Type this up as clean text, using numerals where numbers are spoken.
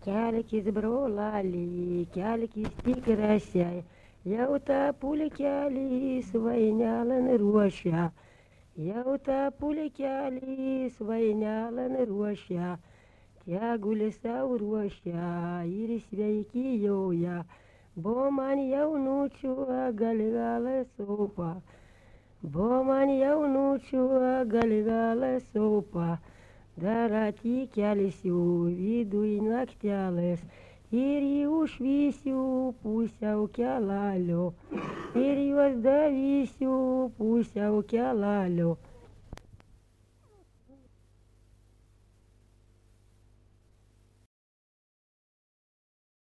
Kelkis brolali, kelkis tikrasiai, jau tą pulkelį svainelin ruošia, jau tą pulkelį svainelin ruošia, tegul sau ruošia ir sveiki joja, bo man jaunučių galvelė sopa, bo man jaunučių galvelė sopa. Dar atikelsiu viduj naktelės ir užvysiu pusiau kelalio ir juos davysiu pusiau kelalio.